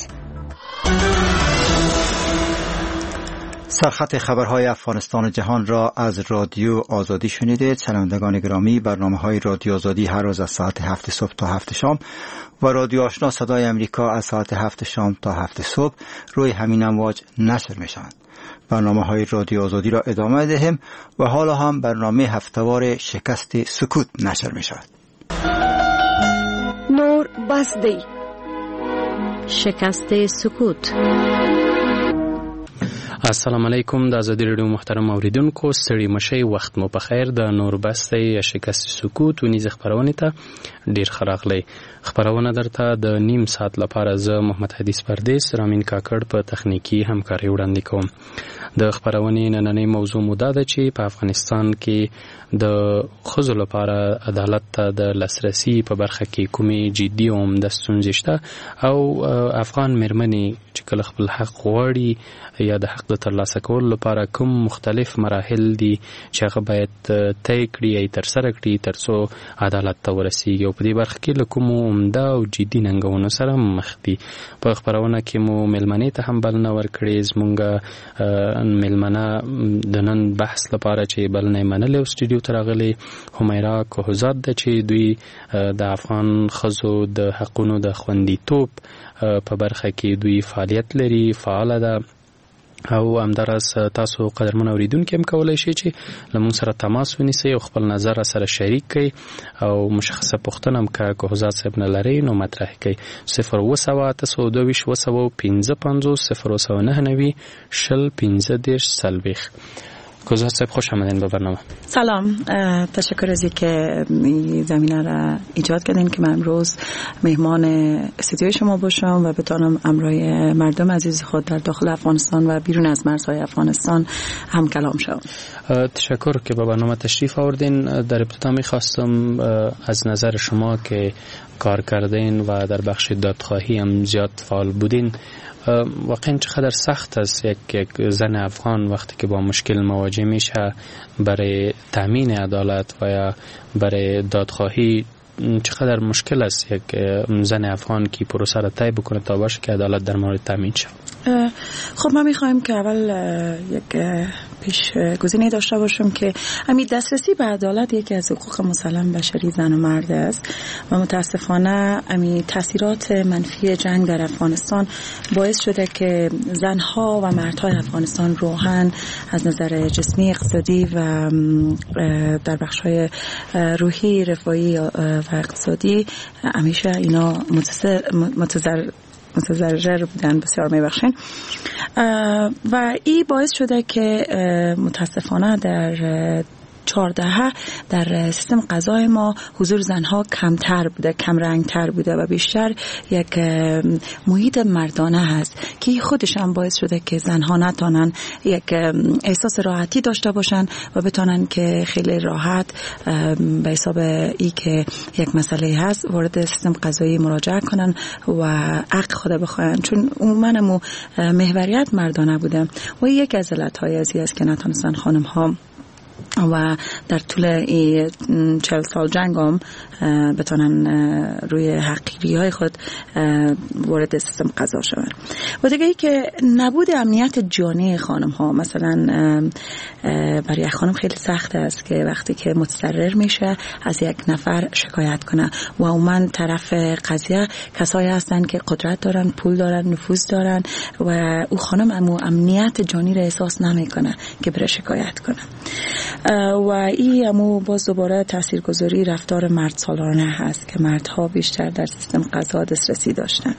سرخط خبرهای افغانستان و جهان را از رادیو آزادی شنیدید. شنوندگان گرامی، برنامه های رادیو آزادی هر روز از ساعت هفت صبح تا هفت شام و رادیو آشنا صدای امریکا از ساعت هفت شام تا هفت صبح روی همین امواج نشر می شوند. برنامه های رادیو آزادی را ادامه دهیم و حالا هم برنامه هفتهوار شکست سکوت نشر می شود. نور بزدی شکست سکوت. السلام علیکم. د آزادی رادیو محترم اوریدونکو، ستړي مشئ، وخت مو په خیر. د نور بسته یا شکست سکوت ونیز خبرونه ته ډیر خراغلی. خبرونه درته د نیم ساعت لپاره زه محمد حدیث پردیس رامین کاکړ په تخنیکی همکاري وړاندې کوم. د خبرونې نننۍ موضوع موده ده چې په افغانستان کې د ښځو لپاره عدالت ته د لاسرسي په برخه کې کومې جدي او عمده ستونزې شته او افغان مېرمنې چې کله خپل حق غواړي یا د حق د ترلاسه کولو لپاره کوم مختلف مراحل دي چې هغه باید طی کړي یا ترسره کړي ترڅو عدالت ته ورسیږي او په دې برخه کې له کومو عمده او جدي ننګونو سره مخ دي. په خبرونه کې مو مېلمنې ته هم بلنه ورکړې. زمونږ مېلمنه د نن بحث لپاره چې بلنه یې منلې او سټوډیو ته راغلې همیرا کوهزاد ده چې دوی د افغان ښځو د حقونو د خوندیتوب په برخه کې دوی فعالیت لري، فعاله ده او همداراز تاسو قدرمن اوریدونکو هم کولای شئ چې لمون سره تماس ونیسئ او خپل نظر سره شریک کړئ او مشخصه پوښتنه هم که کوهزاد صاحب نه لرئ نو مطرح کړئ. صفر اوه سوه اته سوه دوه ویشت اوه سوه پنځه پنځوس صفر اوه سوه نهه نوي شل پنځه دېرش څلوېښت. کوهزاد صاحب خوش آمدین به برنامه. سلام، تشکر از اینکه این زمینه را ایجاد کردین که من امروز مهمان استودیوی شما باشم و بتونم امروی مردم عزیز خود در داخل افغانستان و بیرون از مرزهای افغانستان هم کلام شوم. تشکر که به برنامه تشریف آوردین. در ابتدا میخواستم از نظر شما که کار کردین و در بخش دادخواهی هم زیاد فعال بودین، واقعا چقدر سخت است یک یک زن افغان وقتی که با مشکل مواجه میشه برای تامین عدالت و یا برای دادخواهی، چقدر مشکل است یک زن افغان که پروسه را طی بکنه تا باشه که عدالت در مورد تامین شود؟ خب ما میخوایم که اول یک پیش گزینه داشته باشم که همین دسترسی به عدالت یکی از حقوق مسلم بشری زن و مرد است و متاسفانه همین تاثیرات منفی جنگ در افغانستان باعث شده که زنها و مردهای افغانستان روحاً از نظر جسمی، اقتصادی و در بخش‌های روحی، رفاهی و اقتصادی همیشه اینا متضرر متضرر بودن. بسیار میبخشین. و این باعث شده که متاسفانه در چهارده در سیستم قضای ما حضور زنها کمتر بوده، کم رنگتر بوده و بیشتر یک محیط مردانه هست که خودش هم باعث شده که زنها نتونن یک احساس راحتی داشته باشن و بتونن که خیلی راحت به حساب ای که یک مسئله هست وارد سیستم قضایی مراجعه کنن و حق خود بخواین، چون عموما محوریت مردانه بوده و یک از علتهای ازی است که نتونستن خانم ها و در طول این چهل سال جنگ هم بتونن روی حقیقی های خود وارد سیستم قضا شوند. و دیگه ای که نبود امنیت جانی خانم ها، مثلا برای یک خانم خیلی سخت است که وقتی که متضرر میشه از یک نفر شکایت کنه و عموما طرف قضیه کسایی هستن که قدرت دارن، پول دارن، نفوذ دارن و او خانم امو امنیت جانی را احساس نمیکنه که بره شکایت کنه. و این همو باز دوباره تاثیرگذاری رفتار مرد سالارانه هست که مردها بیشتر در سیستم قضا دسترسی داشتن.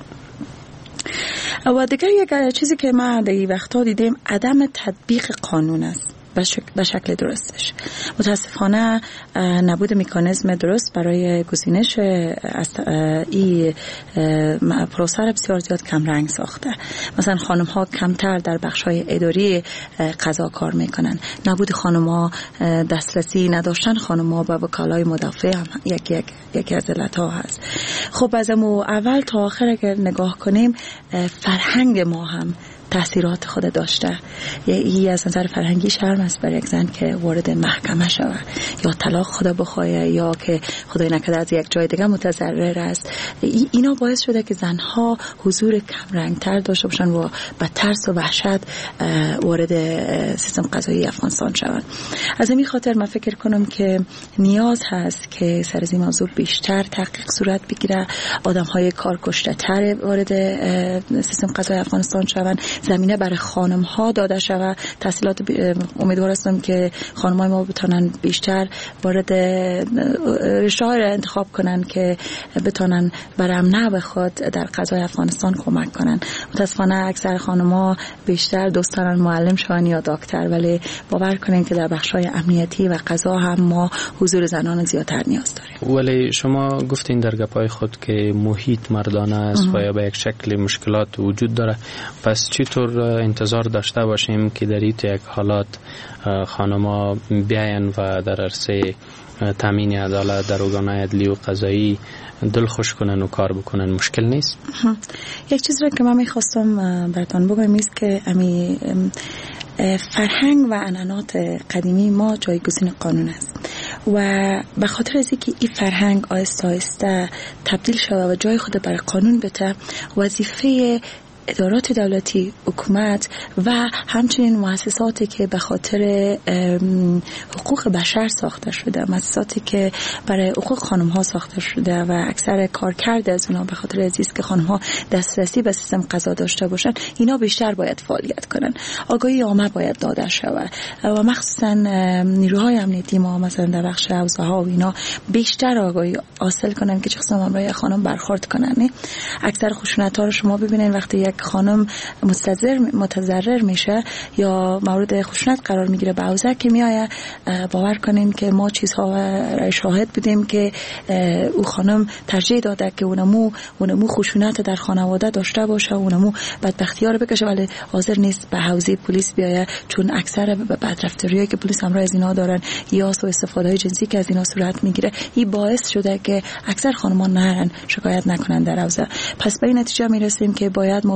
و دیگه یک چیزی که ما در این وقتا دیدیم عدم تطبیق قانون است به شکل درستش. متاسفانه نبود مکانیزم درست برای گزینش این پروسه را بسیار زیاد کم رنگ ساخته. مثلا خانم ها کمتر در بخش های اداری قضا کار میکنن. نبود خانم ها دسترسی نداشتن خانم ها به وکالای مدافع هم یکی یک یکی از علت ها هست. خب از اول تا آخر اگر نگاه کنیم فرهنگ ما هم تأثیرات خود داشته. یه از نظر فرهنگی شرم است برای یک زن که وارد محکمه شود یا طلاق خدا بخواه یا که خدای نکرده از یک جای دیگه متضرر است. اینا باعث شده که زنها حضور کم رنگتر داشته باشن و با ترس و وحشت وارد سیستم قضایی افغانستان شوند. از همین خاطر من فکر کنم که نیاز هست که سر از این موضوع بیشتر تحقیق صورت بگیره، آدم‌های کارکشته تر وارد سیستم قضایی افغانستان شوند، زمینه برای خانم ها داده شود. تحصیلات امیدوار هستم که خانم های ما بتونن بیشتر وارد رشته های را انتخاب کنن که بتونن برای امنه بخواد در قضای افغانستان کمک کنن. متاسفانه اکثر خانم ها بیشتر دوست دارن معلم شون یا دکتر، ولی باور کنین که در بخش های امنیتی و قضا هم ما حضور زنان زیادتر نیاز داریم. ولی شما گفتین در گپای خود که محیط مردانه است و یا به یک شکل مشکلات وجود داره، پس چطور انتظار داشته باشیم که در این یک حالات خانم‌ها بیاین و در عرصه تامین عدالت در ارگان‌های عدلی و قضایی دل خوش کنن و کار بکنن؟ مشکل نیست؟ یک چیز را که من می‌خواستم براتون بگم است که امی فرهنگ و عنعنات قدیمی ما جایگزین قانون است و به خاطر از اینکه این فرهنگ آهسته آهسته تبدیل شده و جای خود برای قانون بده، وظیفه ادارات دولتی، حکومت و همچنین مؤسساتی که به خاطر حقوق بشر ساخته شده، مؤسساتی که برای حقوق خانم ها ساخته شده و اکثر کارکرد از اونها به خاطر عزیز که خانم ها دسترسی به سیستم قضا داشته باشن، اینا بیشتر باید فعالیت کنن. آگاهی عامه باید داده شود و مخصوصا نیروهای امنیتی ما مثلا در بخش حوزه ها و اینا بیشتر آگاهی حاصل کنن که چه قسم امرای خانم برخورد کنن. نه اکثر خشونت ها رو شما ببینید وقتی یک خانم متضرر متضرر میشه یا مورد خشونت قرار میگیره به حوزه که میآید، باور کنین که ما چیزها را شاهد بودیم که او خانم ترجیح داده که اونمو اونمو خشونت در خانواده داشته باشه، اونمو بدبختی‌ها رو بکشه، ولی حاضر نیست به حوزه پلیس بیاید، چون اکثر بدرفتاریایی که پلیس همراه از اینا دارن یا سوء استفاده جنسی که از اینا صورت میگیره، این باعث شده که اکثر خانم‌ها نرن شکایت نکنن در حوزه. پس به این نتیجه میرسیم که باید ما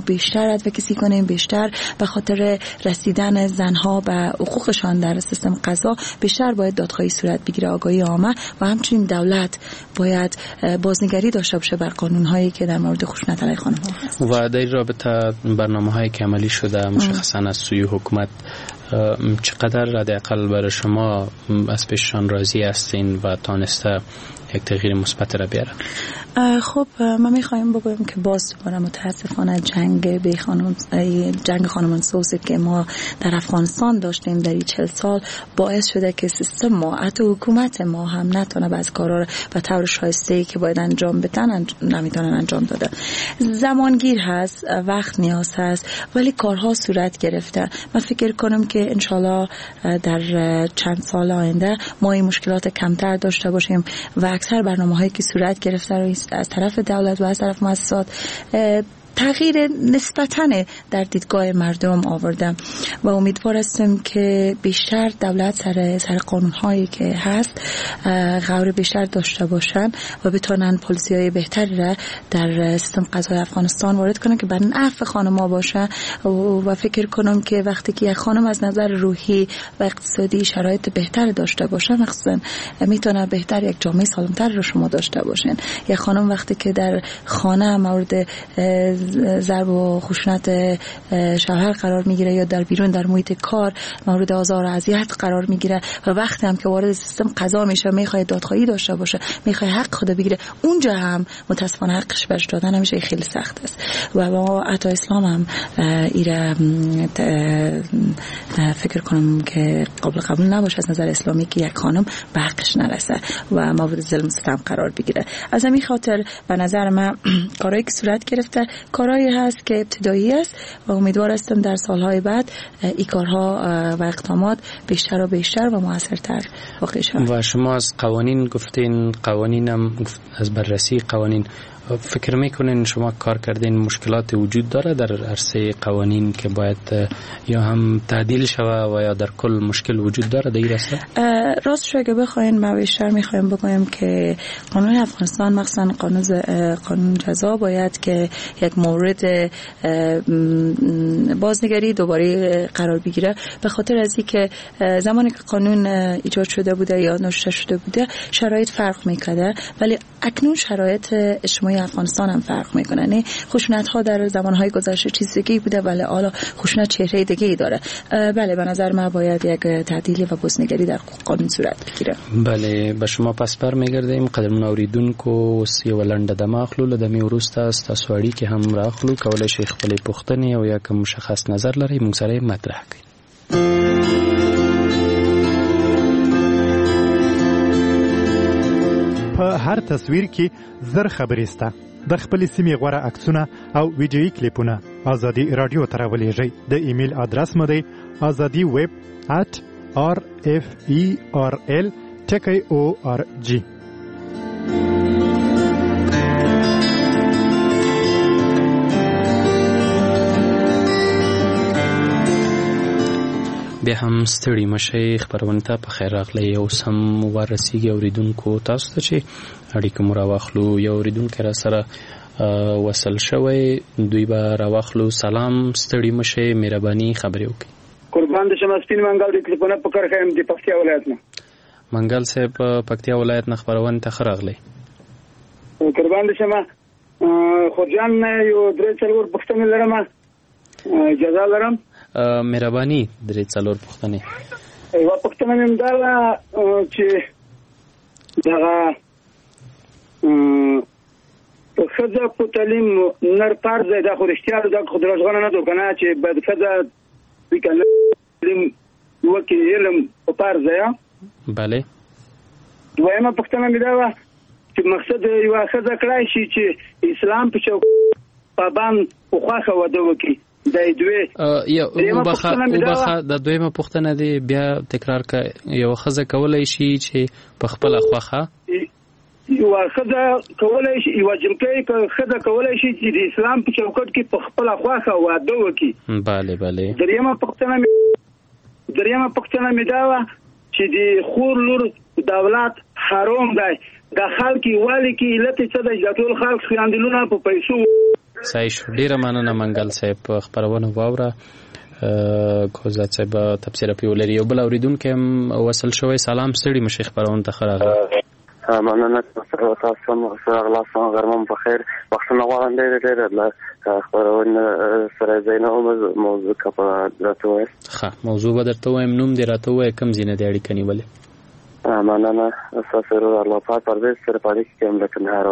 بیشتر ادوکسی کنیم، بیشتر به خاطر رسیدن زنها به حقوقشان در سیستم قضا بیشتر باید دادخواهی صورت بگیره، آگاهی عامه و همچنین دولت باید بازنگری داشته باشه بر قانون‌هایی که در مورد خشونت علیه خانم‌ها هست. و در رابطه برنامه‌هایی که عملی شده مشخصاً از سوی حکومت چقدر حداقل برای شما از پیششان راضی هستین و تانسته یک تغییر مثبت را بیارن؟ خب ما میخوایم بگویم که باز دوباره متاسفانه جنگ به خانم جنگ خانمانسوزی که ما در افغانستان داشتیم در این چهل سال باعث شده که سیستم ما حتی حکومت ما هم نتونه بعض کارا رو به طور شایسته‌ای که باید انجام بدن نمیتونن انجام داده. زمانگیر هست، وقت نیاز هست، ولی کارها صورت گرفته. من فکر کنم که انشالله در چند سال آینده ما این مشکلات کمتر داشته باشیم و اکثر برنامه‌هایی که صورت گرفته رو از طرف دولت و از طرف مؤسسات تغییر نسبتاً در دیدگاه مردم آوردم و امیدوار هستم که بیشتر دولت سر سر قانون‌هایی که هست غور بیشتر داشته باشن و بتونن پالیسی‌های بهتری را در سیستم قضایی افغانستان وارد کنن که به نفع خانم‌ها باشه و فکر کنم که وقتی که یک خانم از نظر روحی و اقتصادی شرایط بهتر داشته باشه مخصوصاً میتونه بهتر یک جامعه سالم‌تر رو شما داشته باشین. یک خانم وقتی که در خانه مورد ضرب و خشونت شوهر قرار میگیره یا در بیرون در محیط کار مورد آزار و اذیت قرار میگیره و وقتی هم که وارد سیستم قضا میشه میخواد دادخواهی داشته باشه، میخواد حق خود بگیره، اونجا هم متاسفانه حقش بهش دادن همیشه خیلی سخت است و با عطا اسلام هم ایره فکر کنم که قابل قبول نباشه از نظر اسلامی که یک خانم به حقش نرسه و مورد ظلم و ستم قرار بگیره. از همین خاطر به نظر من کارهایی که صورت گرفته کارهایی هست که ابتدایی است و امیدوار هستم در سالهای بعد این کارها و اقدامات بیشتر و بیشتر و موثرتر واقع شود. و شما از قوانین گفتین، قوانین هم از بررسی قوانین فکر میکنین شما کار کردین مشکلات وجود داره در عرصه قوانین که باید یا هم تعدیل شود و یا در کل مشکل وجود داره در این راسته؟ راستش اگه بخواین ما بیشتر میخوایم بگویم که قانون افغانستان مخصوصا قانون قانون جزا باید که یک مورد بازنگری دوباره قرار بگیره به خاطر از اینکه زمانی که قانون ایجاد شده بوده یا نوشته شده بوده شرایط فرق میکرده ولی اکنون شرایط اجتماعی افغانستان هم فرق میکنه. یعنی خشونت ها در زمانهای گذشته چیز دیگه بوده ولی حالا خشونت چهره دیگه ای داره. بله به نظر من باید یک تعدیل و بازنگری در قانون صورت بگیره. بله به شما پس بر میگردیم قدرمن اوریدونکو سی ولند د ماخلو د می ورسته است تاسو اړیکې هم راخلو کولای شي خپل پوښتنې او یا کوم مشخص نظر لري موږ سره مطرح کړئ. په هر تصویر کې زر خبرې سته. د خپل سیمې غوړه عکسونه او ویډیویي کلیپونه ازادي رادیو ته راولېږئ. د ایمیل ادرس مو دی ازادي ویب at r f e r l ټکی او ار جی. بیا هم ستړي مشي خبرونه ته په خیر راغلی او سم ورسیږي اوریدونکو تاسو ته چې اړیکه مو راواخلو. یو اوریدونکی را سره وصل شوی دوی به راواخلو. سلام ستړي مشي مهرباني خبرې وکړئ. قربان د شمه سپین منګل د کلیپونه په کار خیم د پکتیا ولایت نه منګل صاحب پکتیا ولایت نه خبرونه ته خراغلی. قربان د شمه خورجان یو درې څلور پښتنه لرم اجازه لرم. مهرباني درې څلور پښتنې یو پښتنه مې دا چې دا په خځه په تعلیم نر فرض ده خو رښتیا ده خو درځغونه نه دوه کنه چې بد خځه وکړي علم وکي علم په فرض ده. bale دویمه پښتنه مې دا چې مقصد یو خځه کړای شي چې اسلام په چوک پابند خو خواخه وده وکي د دوی یو وبخه وبخه د دویمه پښتنه دی بیا تکرار کا یو خځه کولای شي چې په خپل خواخه یو خځه کولای شي یو جنکې خځه کولای شي چې د اسلام په چوکاټ کې په خپل خواخه واده وکي. bale bale دریمه پښتنه مې دریمه پښتنه مې دا چې د خور لور دولت حرام دی د خلک والی کې علت څه د ټول خلک خیاندلونه په پیسو صحیح شو. ډیره مننه منګل صاحب خبرونه واوره کوزات صاحب تفسیر په ولري یو بل اوریدونکو هم وصل شوی. سلام ستړي مشي خبرونه ته خراغه مننه تاسو تاسو سره غلاسون غرمه په خیر وختونه غواړم ډېر ډېر له خبرونه سره زینو موضوع کا په راته ښه موضوع به درته وایم نوم دې راته وای کوم ځینې د اړیکې نیولې مننه تاسو سره الله پاک پردیس سره پاتې کوم د کندهار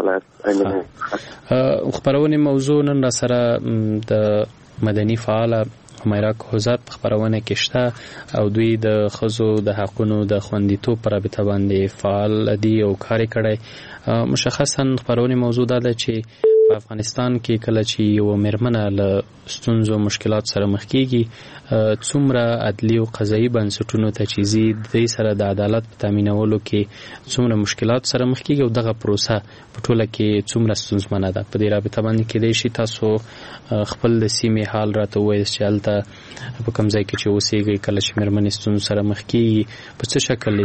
ولایت خبرونه موضوع نن را سره د مدني فعال حمیرا کوزات په خبرونه کې شته او دوی د خزو د حقونو د خوندیتوب پر رابطه باندې فعال دي او کار کړي. مشخصا خبرونه موضوع ده چې په افغانستان کې کله چې یو مرمنه له ستونزو مشکلات سره مخ کیږي څومره عدلي او قضایي بنسټونو ته چې زی د سره د عدالت په تامینولو کې څومره مشکلات سره مخ کیږي او دغه پروسه په ټوله کې څومره ستونزمنه ده. په دې رابطه باندې کې د شي تاسو خپل د سیمې حال راته وایي چې الته په کوم ځای کې چې اوسېږي کله چې مرمنې ستونزو سره مخ کیږي په څه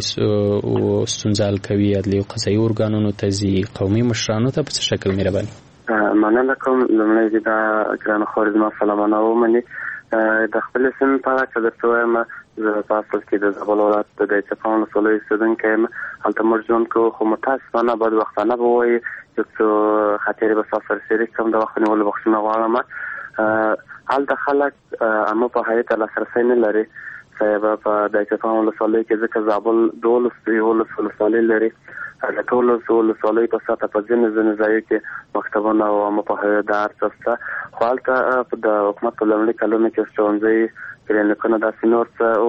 شکل ستونزه حل کوي عدلي او قضایي ارګانونو ته ځي قومي مشرانو ته په څه شکل مهرباني. مننه کوم. لومړی دا ګران خور زما سلامونه ومني. د خپل سیمې په اړه چې درته وایم زه په اصل کې د زابل ولایت د دایچپان ولسوالۍ اوسېدونکی یم. هلته موږ ژوند کوو خو متاسفانه بدبختانه به وایي یو څو خاطرې به ستاسو سره شریک کړم. د وخت نیولو بخښنه غواړم. هلته خلک عامه په حیث لاسرسی نه لري صاحب په دایچپان ولسوالۍ کې ځکه زابل دولس یولس ولسوالۍ لري. د ټولو ولسوالیو په سطحه په ځینې ځینې ځایو کې مکتبونه او عامه پوهاوی د هر څه شته خو هلته د حکومت په لومړي کلونو کې ښوونځي کلینیکونه داسې نور څه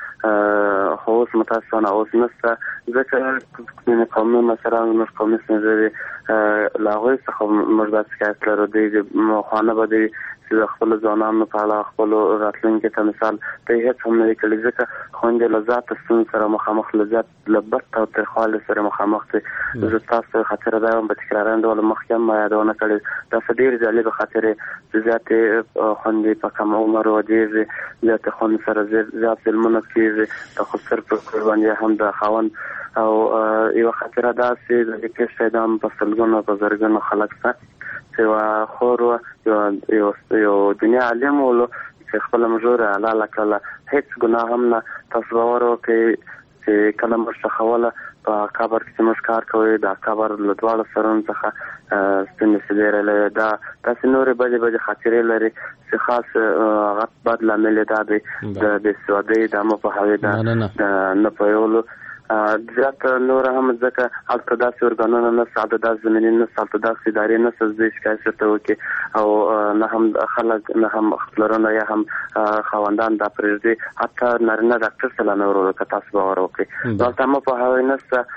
وله خو اوس متاسفانه اوس نشته ځکه ځینې قومي مشران زموږ قومي سپین ږیري له هغوی څخه موږ دا شکایت لرو دوی خواانه به دوی چې د خپلو ځوانانو په اړه خپلو راتلونکي ته مثال دوی هېڅ هم نه دي کړي ځکه خویندې له ذاته ستونزو سره مخامخ له زیات له بد او تریخوالي سره مخامخ دي. زه تاسو خاطره دا هم په تکراري ډول مخکې هم یادونه کړې داسې ډېرې جالبې خاطرې چې زیاتې خویندې په کم عمر ودېږي زیاتې خویندې سره زیات ظلمونه کېږي د خود سر پر باندې هم د خاوند او یوه خاطره داسې د دې کې شاید هم په سلګونو په زرګونو خلک شته چې یوه خور وه یو دنیا عالم ولو چې خپله مژوره حلاله کړله هېڅ ګناه هم نه. تاسو باور وکړئ چې کله موږ ښخوله په قبر کې چې موږ کار کوئ د قبر له دواړو سرونو څخه سپینې سلیرې لري. دا داسې نورې بدې بدې خاطرې لري چې خاص هغه بد لامل یې دا دی د بېسوادۍ د عامه پوهاوي د نه پوهېدلو زیات نور هم ځکه هلته داسې ارګانونه نشته هلته داسې زمینې نشته هلته داسې ادارې نشته چې دوی شکایت ورته وکړي او نه هم خلک نه هم پلرونه یا هم خاوندان دا پرېږدي حتی نارینه ډاکټر ته لا نه ورولو که تاسو باور وکړئ. دلته هم پوهاوی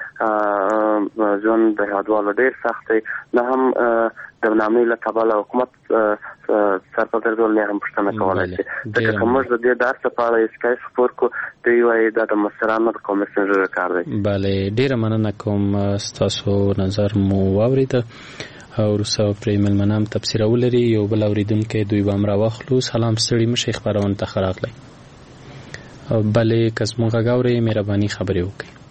نشته ژوند د هېوادوالو ډېر سخت دی. نه هم د نامې له کبله حکومت سرپرست ډول نه هم پوښتنه کولی شي ځکه که موږ د دې د هر څه په اړه شکایت خپور کړو دوی وایي دا د مشرانو د قومي سپین ږیرو کار دی. بله ډېره مننه کوم ستاسو نظر مو واورېده او وروسته پرې مېلمانه هم تبصره ولري. یو بل اورېدونکی دوی به هم راواخلو. سلام ستړي مشئ خپرونه ته ښه راغلی. بلې که زموږ غږ اورئ مهرباني خبرې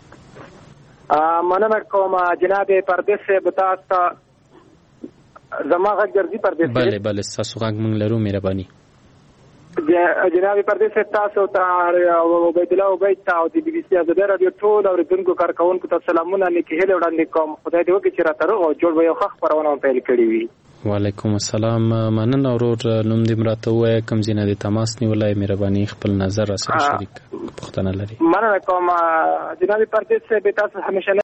وکړئ. مننه کوم جناب پردیس صاحب تاسو زما غږ درځي پردیس صاحب؟ بله بله ستاسو غږ موږ لرو مهرباني. جناب پردیس صاحب تاسو ته عبید الله عبید ته او د بي بي سي ازادي راډیو ټول اورېدونکو کارکوونکو ته سلامونه نیکې هیلې وړاندې کوم. خدای دې وکړي چې راته روغ او جوړ به یو ښه خپرونه مو پیل کړې وي. وعلیکم السلام. مننه ورور نوم دې م راته ووایه کوم ځای نه دې تماس نیولی مهرباني خپل نظر راسره شریک پوښتنه لري. مننه کوم جناب پردیس صاحب تاسو همیشه